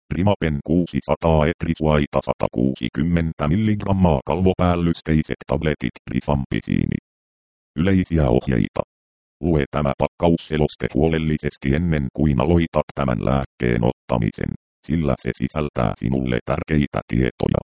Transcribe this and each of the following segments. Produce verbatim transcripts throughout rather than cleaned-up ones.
Rimapen kuusisataa etrisuaita sata kuusikymmentä milligrammaa kalvopäällysteiset tabletit rifampisiini. Yleisiä ohjeita. Lue tämä pakkausseloste huolellisesti ennen kuin aloitat tämän lääkkeen ottamisen, sillä se sisältää sinulle tärkeitä tietoja.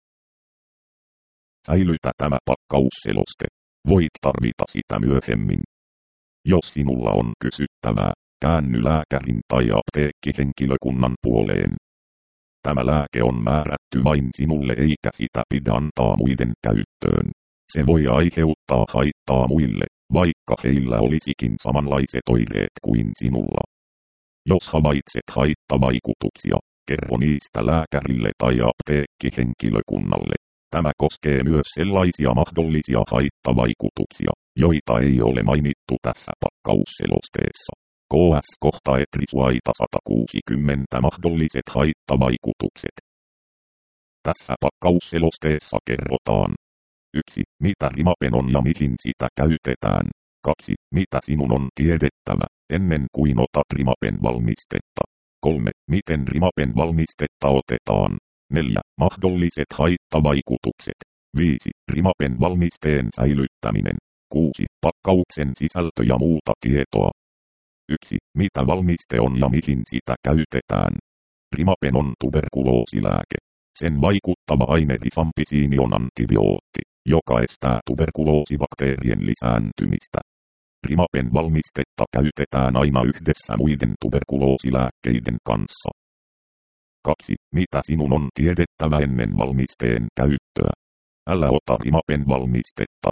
Säilytä tämä pakkausseloste. Voit tarvita sitä myöhemmin. Jos sinulla on kysyttävää, käänny lääkärin tai apteekkihenkilökunnan puoleen. Tämä lääke on määrätty vain sinulle eikä sitä pidä antaa muiden käyttöön. Se voi aiheuttaa haittaa muille, vaikka heillä olisikin samanlaiset oireet kuin sinulla. Jos havaitset haittavaikutuksia, kerro niistä lääkärille tai apteekkihenkilökunnalle. Tämä koskee myös sellaisia mahdollisia haittavaikutuksia, joita ei ole mainittu tässä pakkausselosteessa. K S kohta etrisuaita sata kuusikymmentä mahdolliset haittavaikutukset. Tässä pakkausselosteessa kerrotaan. yksi. Mitä rimapen on ja mihin sitä käytetään. kaksi. Mitä sinun on tiedettävä, ennen kuin otat rimapen valmistetta. kolme. Miten rimapen valmistetta otetaan. neljä. Mahdolliset haittavaikutukset. viisi. Rimapen valmisteen säilyttäminen. kuusi. Pakkauksen sisältö ja muuta tietoa. yksi. Mitä valmiste on ja mihin sitä käytetään. Rimapen on tuberkuloosilääke. Sen vaikuttava aine rifampisiini on antibiootti, joka estää tuberkuloosibakteerien lisääntymistä. Rimapen valmistetta käytetään aina yhdessä muiden tuberkuloosilääkkeiden kanssa. kaksi. Mitä sinun on tiedettävä ennen valmisteen käyttöä? Älä ota rimapen valmistetta.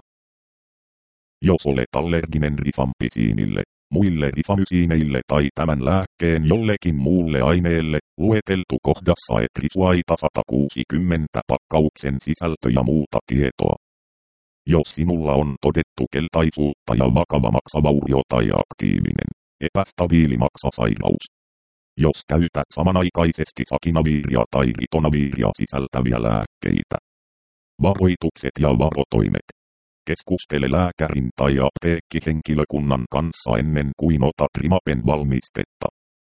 Jos olet allerginen rifampisiinille, muille rifamysiineille tai tämän lääkkeen jollekin muulle aineelle, lueteltu kohdassa etrisuaita sata kuusikymmentä pakkauksen sisältö ja muuta tietoa. Jos sinulla on todettu keltaisuutta ja vakava maksavaurio tai aktiivinen, epästabiili maksasairaus. Jos käytät samanaikaisesti sakinaviiria tai ritonaviiria sisältäviä lääkkeitä. Varoitukset ja varotoimet. Keskustele lääkärin tai apteekkihenkilökunnan kanssa ennen kuin otat rimapen valmistetta.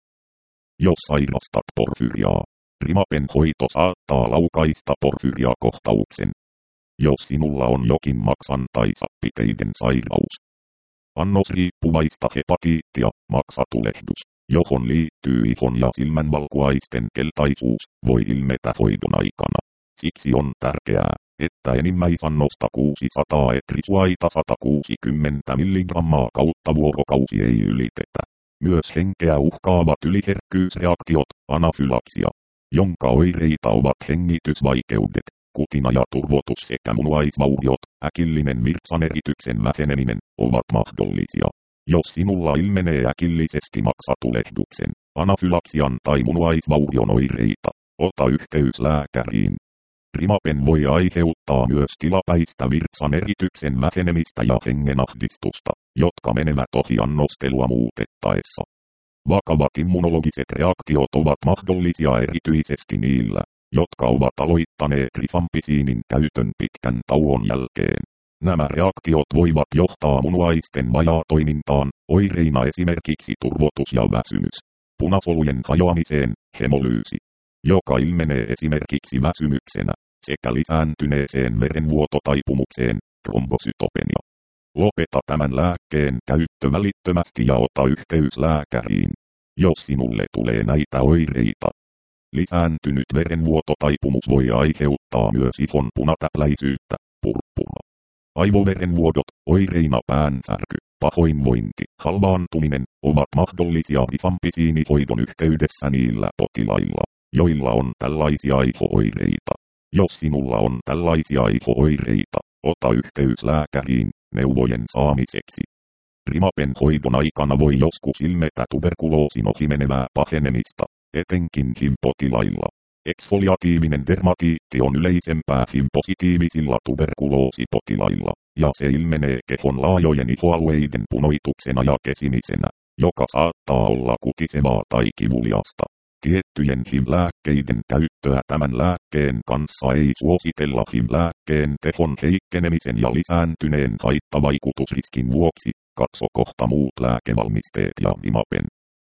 Jos sairastat porfyriaa, rimapen hoito saattaa laukaista porfyriakohtauksen. Jos sinulla on jokin maksan tai sappiteiden sairaus. Annosriippuvaista hepatiittia, maksatulehdus, johon liittyy ihon ja silmänvalkuaisten keltaisuus, voi ilmetä hoidon aikana. Siksi on tärkeää, että enimmäisannosta kuusisataa etrisuaita sata kuusikymmentä milligrammaa kautta vuorokausi ei ylitetä. Myös henkeä uhkaavat yliherkkyysreaktiot, anafylaksia, jonka oireita ovat hengitysvaikeudet, kutina ja turvotus sekä munuaisvauriot, äkillinen virtsanerityksen väheneminen, ovat mahdollisia. Jos sinulla ilmenee äkillisesti maksatulehduksen, anafylaksian tai munuaisvaurion oireita, ota yhteys lääkäriin. Rimapen voi aiheuttaa myös tilapäistä virtsanerityksen vähenemistä ja hengenahdistusta, jotka menevät ohi annostelua muutettaessa. Vakavat immunologiset reaktiot ovat mahdollisia erityisesti niillä, jotka ovat aloittaneet rifampisiinin käytön pitkän tauon jälkeen. Nämä reaktiot voivat johtaa munuaisten vajaatoimintaan, oireina esimerkiksi turvotus ja väsymys, punasolujen hajoamiseen, hemolyysi, joka ilmenee esimerkiksi väsymyksenä, sekä lisääntyneeseen verenvuototaipumukseen, trombosytopenia. Lopeta tämän lääkkeen käyttö välittömästi ja ota yhteys lääkäriin, jos sinulle tulee näitä oireita. Lisääntynyt verenvuototaipumus voi aiheuttaa myös ihon punatäpläisyyttä, purppura. Aivoverenvuodot, oireina päänsärky, pahoinvointi, halvaantuminen, ovat mahdollisia rifampisiinihoidon yhteydessä niillä potilailla, joilla on tällaisia iho-oireita. Jos sinulla on tällaisia iho-oireita, ota yhteys lääkäriin neuvojen saamiseksi. Rimapen hoidon aikana voi joskus ilmetä tuberkuloosin ohimenevää pahenemista, etenkin H I V-potilailla. Eksfoliatiivinen dermatiitti on yleisempää H I V-positiivisilla tuberkuloosipotilailla, ja se ilmenee kehon laajojen ihoalueiden punoituksena ja kesimisenä, joka saattaa olla kutisevaa tai kivuliasta. Tiettyjen H I V-lääkkeiden käyttöä tämän lääkkeen kanssa ei suositella H I V-lääkkeen tehon heikkenemisen ja lisääntyneen haittavaikutusriskin vuoksi. Katso kohta muut lääkevalmisteet ja rimapen.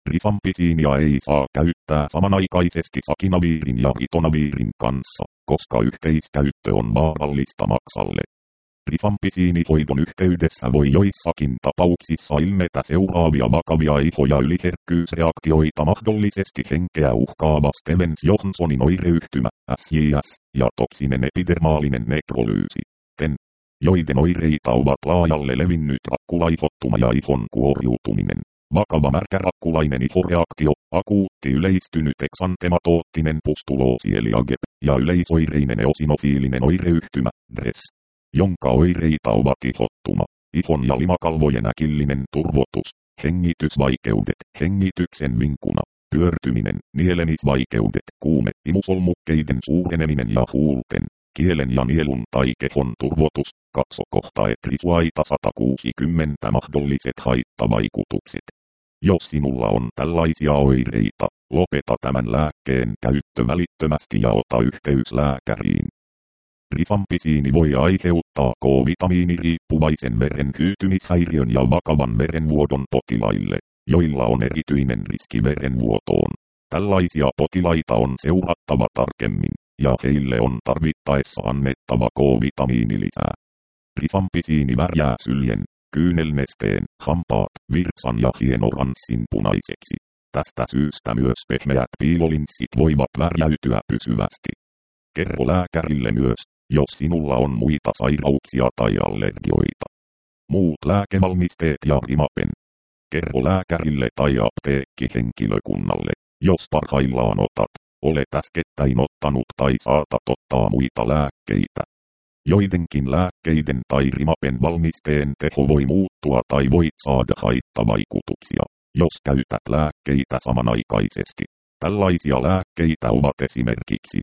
Rifampisiinia ei saa käyttää samanaikaisesti sakinaviirin ja ritonaviirin kanssa, koska yhteiskäyttö on vaarallista maksalle. Rifampisiinihoidon yhteydessä voi joissakin tapauksissa ilmetä seuraavia vakavia iho- ja yliherkkyysreaktioita, mahdollisesti henkeä uhkaava Stevens-Johnsonin oireyhtymä, S J S, ja toksinen epidermaalinen nekrolyysi, T E N, joiden oireita ovat laajalle levinnyt rakkulaihottuma ja ihon kuoriutuminen, vakava märkärakkulainen ihoreaktio, akuutti yleistynyt eksantematoottinen pustuloosi eli A G E P, ja yleisoireinen eosinofiilinen oireyhtymä, D R E S, jonka oireita ovat ihottuma, ihon ja limakalvojen äkillinen turvotus, hengitysvaikeudet, hengityksen vinkuna, pyörtyminen, nielemisvaikeudet, kuume, imusolmukkeiden suureneminen ja huulten, kielen ja nielun tai kehon turvotus, katso kohta Etrisuaita sata kuusikymmentä mahdolliset haittavaikutukset. Jos sinulla on tällaisia oireita, lopeta tämän lääkkeen käyttö välittömästi ja ota yhteys lääkäriin. Rifampisiini voi aiheuttaa K-vitamiiniriippuvaisen veren hyytymishäiriön ja vakavan verenvuodon potilaille, joilla on erityinen riski verenvuotoon. Tällaisia potilaita on seurattava tarkemmin, ja heille on tarvittaessa annettava K-vitamiinilisää. Rifampisiini värjää syljen, kyynelnesteen, hampaat, virtsan ja hienoranssin punaiseksi. Tästä syystä myös pehmeät piilolinssit voivat värjäytyä pysyvästi. Kerro lääkärille myös, jos sinulla on muita sairauksia tai allergioita. Muut lääkevalmisteet ja rimapen. Kerro lääkärille tai apteekkihenkilökunnalle, jos parhaillaan otat, olet äskettäin ottanut tai saatat ottaa muita lääkkeitä. Joidenkin lääkkeiden tai rimapen valmisteen teho voi muuttua tai voit saada haittavaikutuksia, jos käytät lääkkeitä samanaikaisesti. Tällaisia lääkkeitä ovat esimerkiksi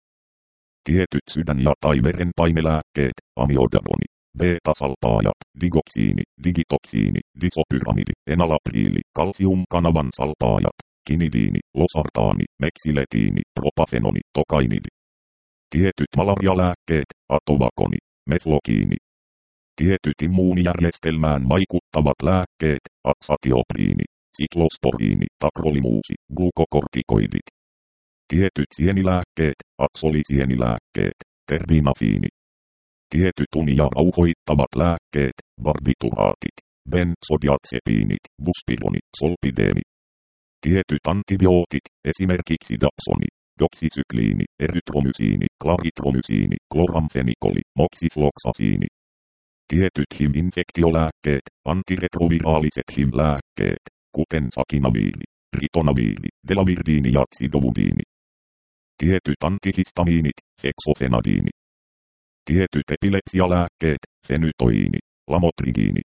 tietyt sydän- ja tai verenpainelääkkeet, amiodaroni, beta-salpaajat, digoksiini, digitoksiini, disopyramidi, enalapriili, kalsiumkanavan salpaajat, kinidiini, losartaani, meksiletiini, propafenoni, tokainidi. Tietyt malarialääkkeet, atovakoni, meflokiini. Tietyt immuunijärjestelmään vaikuttavat lääkkeet, aksatiopriini, siklosporiini, takrolimuusi, glukokortikoidit. Tietyt sienilääkkeet, aksolisienilääkkeet, terbinafiini. Tietyt unia rauhoittavat lääkkeet, barbituraatit, benzodiazepiinit, buspironi, solpideemi. Tietyt antibiootit, esimerkiksi dapsoni, doksisykliini, erytromysiini, klaritromysiini, kloramfenikoli, moksifloksasiini. Tietyt H I V-infektiolääkkeet, antiretroviraaliset H I V-lääkkeet, kuten sakinaviiri, ritonaviiri, delavirdiini ja xidovudiini. Tietyt antihistamiinit, feksofenadiini. Tietyt epilepsialääkkeet, fenytoiini, lamotrigiini.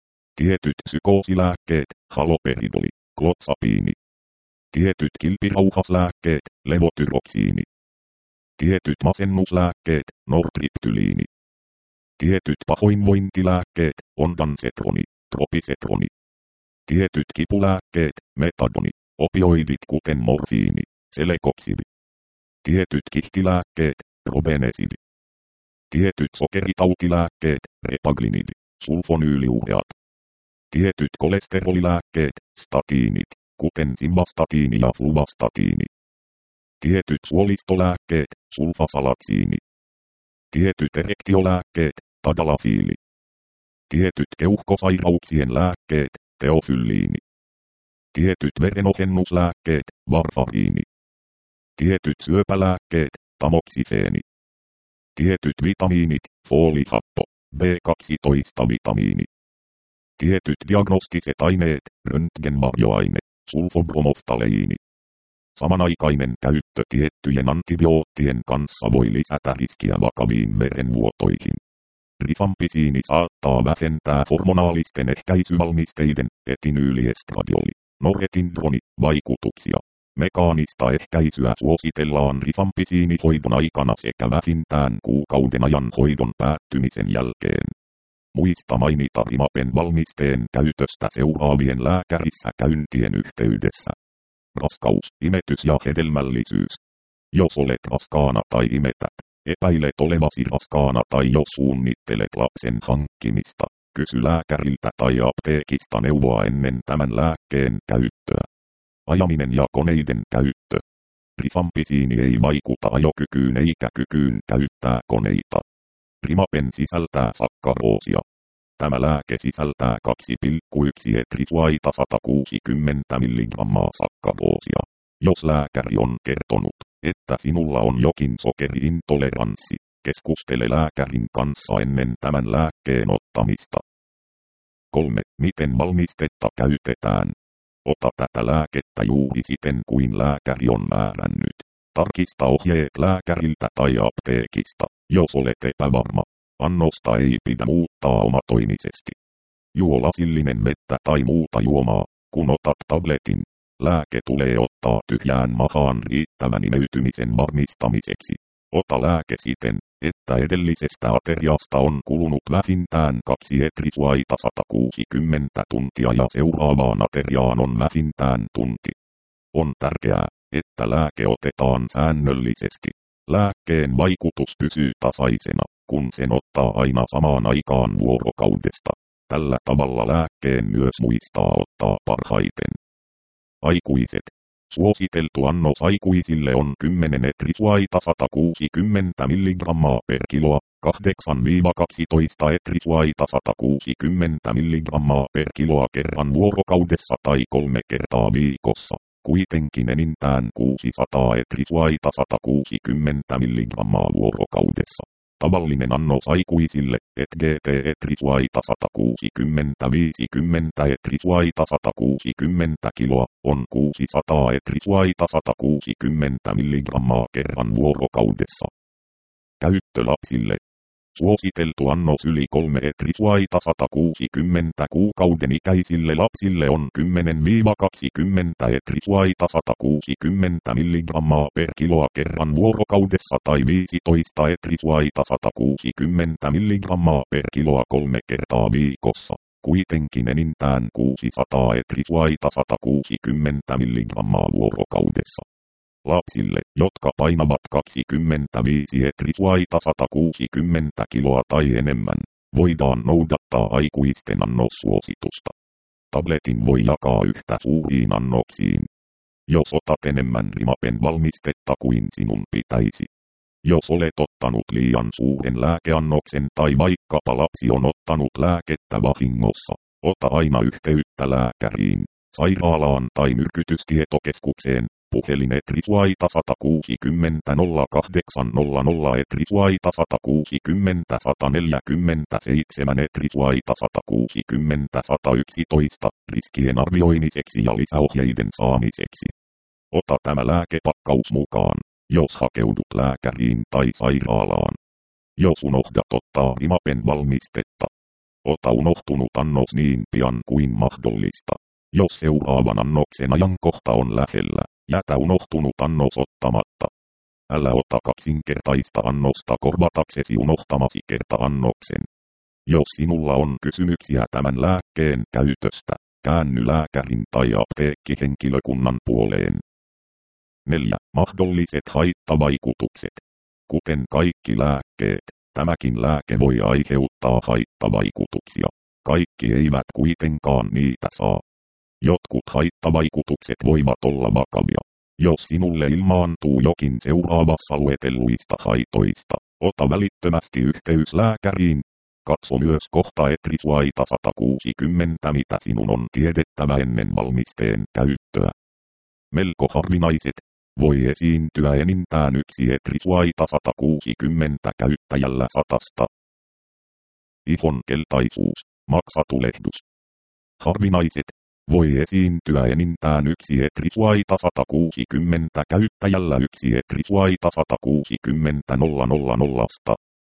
Tietyt psykoosilääkkeet, haloperidoli, klotsapiini. Tietyt kilpirauhaslääkkeet, levotyroksiini. Tietyt masennuslääkkeet, nortriptyliini. Tietyt pahoinvointilääkkeet, ondansetroni, tropisetroni. Tietyt kipulääkkeet, metadoni, opioidit kuten morfiini, selekoksidi. Tietyt kihtilääkkeet, probenesidi. Tietyt sokeritautilääkkeet, repaglinidi, sulfonyyliureat. Tietyt kolesterolilääkkeet, statiinit, kuten simvastatiini ja fluvastatiini. Tietyt suolistolääkkeet, sulfasalatsiini. Tietyt erektiolääkkeet, tadalafiili. Tietyt keuhkosairauksien lääkkeet, teofylliini. Tietyt verenohennuslääkkeet, varfariini. Tietyt syöpälääkkeet, tamoksifeeni. Tietyt vitamiinit, foolihappo, B kaksitoista-vitamiini. Tietyt diagnostiset aineet, röntgenvarjoaine, sulfobromoftaleini. Samanaikainen käyttö tiettyjen antibioottien kanssa voi lisätä riskiä vakaviin verenvuotoihin. Rifampisiini saattaa vähentää hormonaalisten ehkäisyvalmisteiden, etinyyliestadioli, noretindroni, vaikutuksia. Mekaanista ehkäisyä suositellaan rifampisiinihoidon aikana sekä vähintään kuukauden ajan hoidon päättymisen jälkeen. Muista mainita rimapen valmisteen käytöstä seuraavien lääkärissä käyntien yhteydessä. Raskaus, imetys ja hedelmällisyys. Jos olet raskaana tai imetät, epäilet olevasi raskaana tai jos suunnittelet lapsen hankkimista, kysy lääkäriltä tai apteekista neuvoa ennen tämän lääkkeen käyttöä. Ajaminen ja koneiden käyttö. Rifampisiini ei vaikuta ajokykyyn eikä kykyyn käyttää koneita. Rimapen sisältää sakkaroosia. Tämä lääke sisältää kaksi pilkku yksi etrisuaita sata kuusikymmentä milligrammaa sakkaroosia. Jos lääkäri on kertonut, että sinulla on jokin sokeriintoleranssi, keskustele lääkärin kanssa ennen tämän lääkkeen ottamista. kolme. Miten valmistetta käytetään? Ota tätä lääkettä juuri siten kuin lääkäri on määrännyt. Tarkista ohjeet lääkäriltä tai apteekista, jos olet epävarma. Annosta ei pidä muuttaa omatoimisesti. Juo lasillinen vettä tai muuta juomaa, kun otat tabletin. Lääke tulee ottaa tyhjään mahaan riittävän imeytymisen varmistamiseksi. Ota lääke siten, että edellisestä ateriasta on kulunut vähintään kaksi etrisuaita sata kuusikymmentä tuntia ja seuraavaan ateriaan on vähintään tunti. On tärkeää, että lääke otetaan säännöllisesti. Lääkkeen vaikutus pysyy tasaisena, kun sen ottaa aina samaan aikaan vuorokaudesta. Tällä tavalla lääkkeen myös muistaa ottaa parhaiten. Aikuiset. Suositeltu annos aikuisille on kymmenen etrisuaita sata kuusikymmentä milligrammaa per kiloa, kahdeksan kaksitoista etrisuaita sata kuusikymmentä milligrammaa per kiloa kerran vuorokaudessa tai kolme kertaa viikossa. Kuitenkin enintään kuusisataa etrisuaita sata kuusikymmentä milligrammaa vuorokaudessa. Tavallinen annos aikuisille, et gt etrisuaita sata kuusikymmentä viisikymmentä etrisuaita sata kuusikymmentä kiloa, on kuusisataa etrisuaita sata kuusikymmentä milligrammaa kerran vuorokaudessa. Käyttö lapsille. Suositeltu annos yli kolme etrisuaita sata kuusikymmentä kuukauden ikäisille lapsille on kymmenen kaksikymmentä etrisuaita sata kuusikymmentä milligrammaa per kiloa kerran vuorokaudessa tai viisitoista etrisuaita sata kuusikymmentä milligrammaa per kiloa kolme kertaa viikossa. Kuitenkin enintään kuusisataa etrisuaita sata kuusikymmentä milligrammaa vuorokaudessa. Lapsille, jotka painavat kaksikymmentäviisi etrisuaita sata kuusikymmentä kiloa tai enemmän, voidaan noudattaa aikuisten annossuositusta. Tabletin voi jakaa yhtä suuriin annoksiin. Jos otat enemmän rimapen valmistetta kuin sinun pitäisi. Jos olet ottanut liian suuren lääkeannoksen tai vaikkapa lapsi on ottanut lääkettä vahingossa, ota aina yhteyttä lääkäriin, sairaalaan tai myrkytystietokeskukseen. Puhelin etrisuaita sata kuusikymmentä nolla kahdeksan nolla nolla etrisuaita sata kuusikymmentä sata neljäkymmentäseitsemän etrisuaita sata kuusikymmentä sata yksitoista riskien arvioimiseksi ja lisäohjeiden saamiseksi. Ota tämä lääkepakkaus mukaan, jos hakeudut lääkäriin tai sairaalaan. Jos unohdat ottaa rimapen valmistetta, ota unohtunut annos niin pian kuin mahdollista. Jos seuraavan annoksen ajankohta on lähellä, jätä unohtunut annos ottamatta. Älä ota kaksinkertaista annosta korvataksesi unohtamasi kerta-annoksen. Jos sinulla on kysymyksiä tämän lääkkeen käytöstä, käänny lääkärin tai apteekkihenkilökunnan puoleen. neljä. Mahdolliset haittavaikutukset. Kuten kaikki lääkkeet, tämäkin lääke voi aiheuttaa haittavaikutuksia. Kaikki eivät kuitenkaan niitä saa. Jotkut haittavaikutukset voivat olla vakavia. Jos sinulle ilmaantuu jokin seuraavassa luetelluista haitoista, ota välittömästi yhteys lääkäriin. Katso myös kohta etrisuaita sata kuusikymmentä, mitä sinun on tiedettävä ennen valmisteen käyttöä. Melko harvinaiset. Voi esiintyä enintään yksi etrisuaita sata kuusikymmentä käyttäjällä satasta. Ihon keltaisuus, maksatulehdus. Harvinaiset. Voi esiintyä enintään yksi etrisuaita sata kuusikymmentä käyttäjällä yksi etrisuaita sata kuusikymmentä nolla nolla nollasta.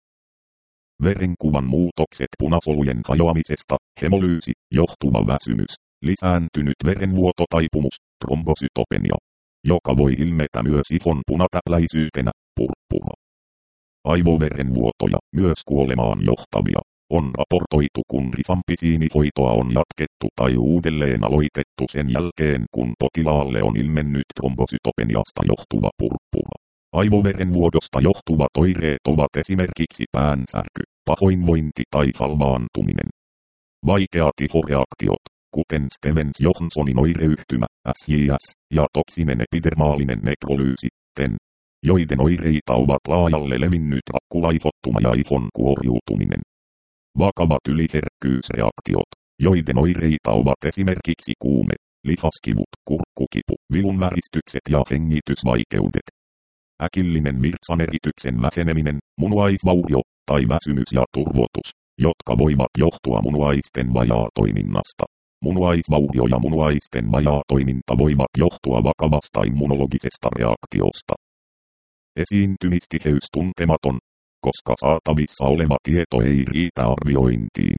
Verenkuvan muutokset punasolujen hajoamisesta, hemolyysi, johtuva väsymys, lisääntynyt verenvuototaipumus, trombosytopenia, joka voi ilmetä myös ihon punatäpläisyytenä, purppura. Aivoverenvuotoja, myös kuolemaan johtavia, on raportoitu kun rifampisiinihoitoa on jatkettu tai uudelleen aloitettu sen jälkeen kun potilaalle on ilmennyt trombosytopeniasta johtuva purppura. Aivoverenvuodosta johtuvat oireet ovat esimerkiksi päänsärky, pahoinvointi tai halvaantuminen. Vaikeat ihoreaktiot, kuten Stevens Johnsonin oireyhtymä, S J S, ja toksinen epidermaalinen nekrolyysi, T E N, joiden oireita ovat laajalle levinnyt rakkula-ihottuma ja ihon kuoriutuminen. Vakavat yliherkkyysreaktiot, joiden oireita ovat esimerkiksi kuume, lihaskivut, kurkkukipu, vilunväristykset ja hengitysvaikeudet. Äkillinen virtsanerityksen väheneminen, munuaisvaurio, tai väsymys ja turvotus, jotka voivat johtua munuaisten vajaatoiminnasta. Munuaisvaurio ja munuaisten vajaatoiminta voivat johtua vakavasta immunologisesta reaktiosta. Esiintymistiheys tuntematon, koska saatavissa oleva tieto ei riitä arviointiin.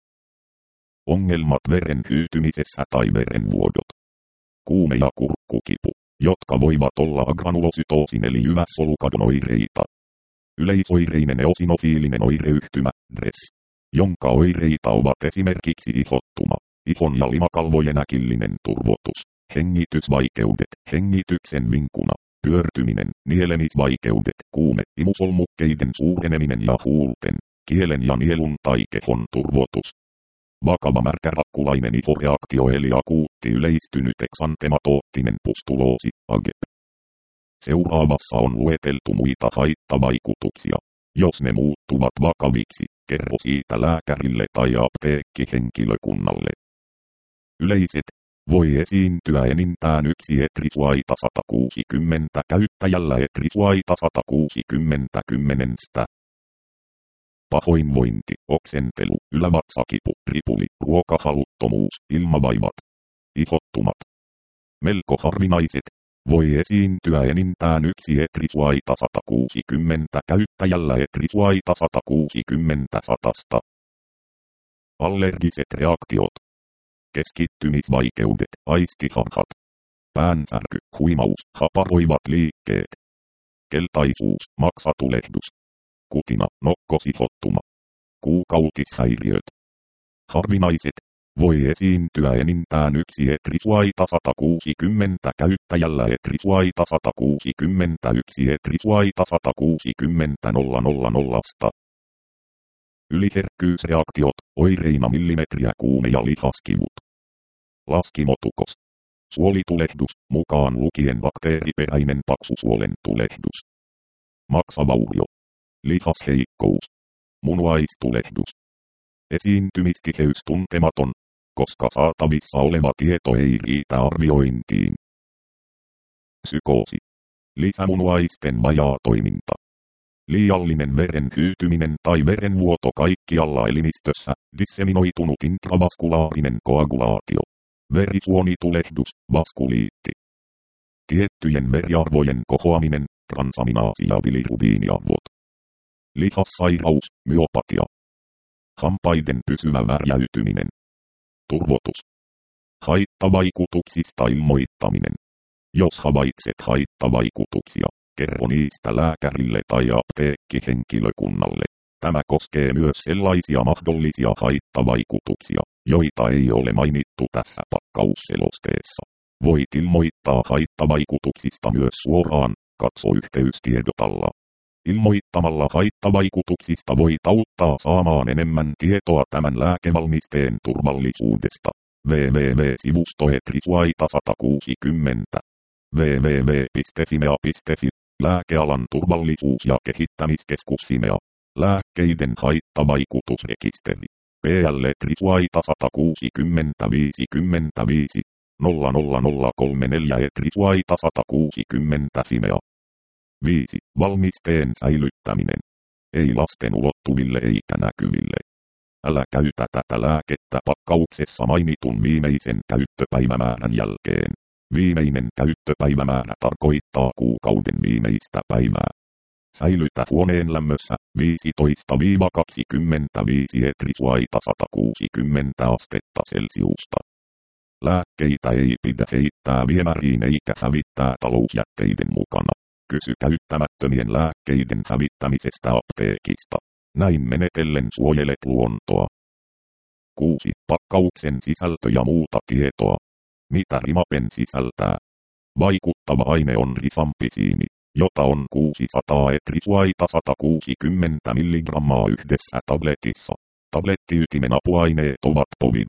Ongelmat veren hyytymisessä tai verenvuodot. Kuume ja kurkkukipu, jotka voivat olla agranulosytoosin eli jyvässolukadon oireita. Yleisoireinen eosinofiilinen oireyhtymä, D R E S, jonka oireita ovat esimerkiksi ihottuma, ihon ja limakalvojen äkillinen turvotus, hengitysvaikeudet, hengityksen vinkuna, pyörtyminen, nielemisvaikeudet, kuume, imusolmukkeiden suureneminen ja huulten, kielen ja nielun tai kehon turvotus. Vakava märkärakkulainen ihoreaktio eli akuutti yleistynyt eksantematoottinen pustuloosi, A G E P. Seuraavassa on lueteltu muita haittavaikutuksia. Jos ne muuttuvat vakaviksi, kerro siitä lääkärille tai apteekkihenkilökunnalle. Yleiset. Voi esiintyä enintään yksi etrisuaita sata kuusikymmentä käyttäjällä etrisuaita sata kuusikymmentä kymmenestä. Pahoinvointi, oksentelu, ylävatsakipu, ripuli, ruokahaluttomuus, ilmavaivat, ihottumat. Melko harvinaiset. Voi esiintyä enintään yksi etrisuaita sata kuusikymmentä käyttäjällä etrisuaita sata kuusikymmentä satasta. Allergiset reaktiot. Keskittymisvaikeudet, aistiharhat. Päänsärky, huimaus, haparoivat liikkeet. Keltaisuus, maksatulehdus. Kutina, nokkosihottuma. Kuukautishäiriöt. Harvinaiset. Voi esiintyä enintään yksi etrisuaita sata kuusikymmentä käyttäjällä etrisuaita sata kuusikymmentäyksi etrisuaita sata kuusikymmentä nolla nolla nollasta. Yliherkkyysreaktiot, oireina millimetriä kuume ja lihaskivut. Laskimotukos. Suolitulehdus, mukaan lukien bakteeriperäinen paksusuolen tulehdus. Maksavaurio. Lihasheikkous. Munuaistulehdus. Esiintymistiheys tuntematon, koska saatavissa oleva tieto ei riitä arviointiin. Psykoosi. Lisämunuaisten vajaatoiminta. Liiallinen veren hyytyminen tai verenvuoto kaikkialla elimistössä, disseminoitunut intravasulaarinen koagulaatio. Verisuonitulehdus, vaskuliitti. Tiettyjen veriarvojen kohoaminen, transaminaasi ja bilirubiiniarvot. Lihassairaus, myopatia. Hampaiden pysyvä värjäytyminen. Turvotus. Haittavaikutuksista ilmoittaminen. Jos havaitset haittavaikutuksia, kerro niistä lääkärille tai apteekkihenkilökunnalle. Tämä koskee myös sellaisia mahdollisia haittavaikutuksia, joita ei ole mainittu tässä pakkausselosteessa. Voit ilmoittaa haittavaikutuksista myös suoraan, katso yhteystiedot alla. Ilmoittamalla haittavaikutuksista voit auttaa saamaan enemmän tietoa tämän lääkevalmisteen turvallisuudesta. www.sivusto etrisuaita sata kuusikymmentä. www piste fimea piste fi. Lääkealan turvallisuus- ja kehittämiskeskus Fimea. Lääkkeiden haittavaikutusrekisteri. P L etrisuaita sata kuusikymmentä viisikymmentäviisi. nolla nolla nolla kolme neljä etrisuaita sata kuusikymmentä Fimea. viisi. Valmisteen säilyttäminen. Ei lasten ulottuville eikä näkyville. Älä käytä tätä lääkettä pakkauksessa mainitun viimeisen käyttöpäivämäärän jälkeen. Viimeinen käyttöpäivämäärä tarkoittaa kuukauden viimeistä päivää. Säilytä huoneen lämmössä viisitoista kaksikymmentäviisi etrisuaita sata kuusikymmentä astetta Celsiusta. Lääkkeitä ei pidä heittää viemäriin eikä hävittää talousjätteiden mukana. Kysy käyttämättömien lääkkeiden hävittämisestä apteekista. Näin menetellen suojelet luontoa. kuusi. Pakkauksen sisältö ja muuta tietoa. Mitä Rimapen sisältää? Vaikuttava aine on rifampisiini, jota on kuusisataa etrisuaita sata kuusikymmentä milligrammaa yhdessä tabletissa. Tablettiytimen apuaineet ovat povidoni,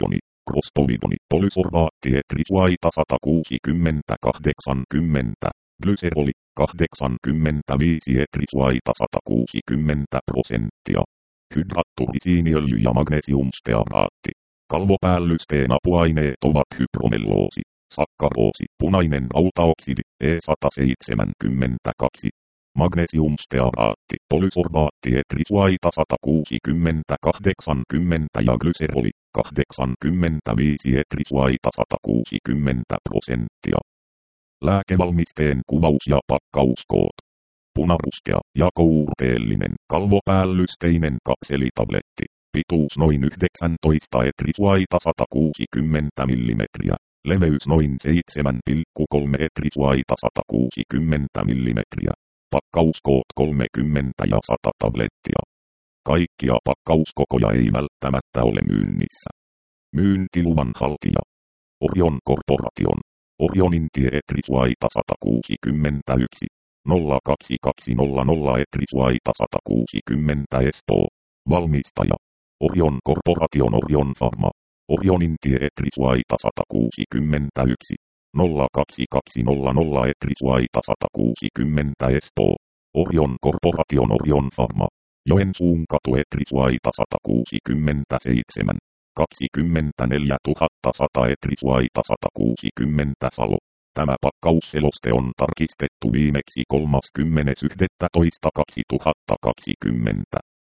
Krostoidoni polysorbaatti etrisuaita sata kuusikymmentä kahdeksankymmentä, glyseroli kahdeksankymmentäviisi etrisuaita sata kuusikymmentä prosenttia. Hydratturisiiniöljy ja magnesiumstearaatti. Kalvopäällysten apuaineet ovat hypromelloosi, sakkaroosi, punainen rautaoksidi E sata seitsemänkymmentäkaksi. Magnesiumstearaatti, polysorbaatti etrisuaita sata kuusikymmentä kahdeksankymmentä ja glyseroli kahdeksankymmentäviisi etrisuaita sata kuusikymmentä prosenttia. Lääkevalmisteen kuvaus ja pakkauskoot. Punaruskea ja kourteellinen kalvopäällysteinen kapselitabletti. Pituus noin yhdeksäntoista etrisuaita sata kuusikymmentä millimetriä. Leveys noin seitsemän pilkku kolme etrisuaita sata kuusikymmentä millimetriä. Pakkauskoot kolmekymmentä ja sata tablettia. Kaikkia pakkauskokoja ei välttämättä ole myynnissä. Myyntiluvan haltija. Orion Corporation. Orionin tie etrisuaita sata kuusikymmentäyksi. nolla kaksi kaksi nolla nolla etrisuaita sata kuusikymmentä Espoo. Valmistaja. Orion Corporation Orion Pharma. Orionin tie etrisuaita sata kuusikymmentäyksi. nolla kaksi kaksi nolla nolla etrisuaita sata kuusikymmentä Espoo. Orion Corporation Orion Pharma. Joensuun katu etrisuaita sata kuusikymmentäseitsemän. kaksikymmentäneljä tuhatta sata etrisuaita sata kuusikymmentä Salo. Tämä pakkausseloste on tarkistettu viimeksi kolmaskymmenes yhdettätoista kaksituhattakaksikymmentä.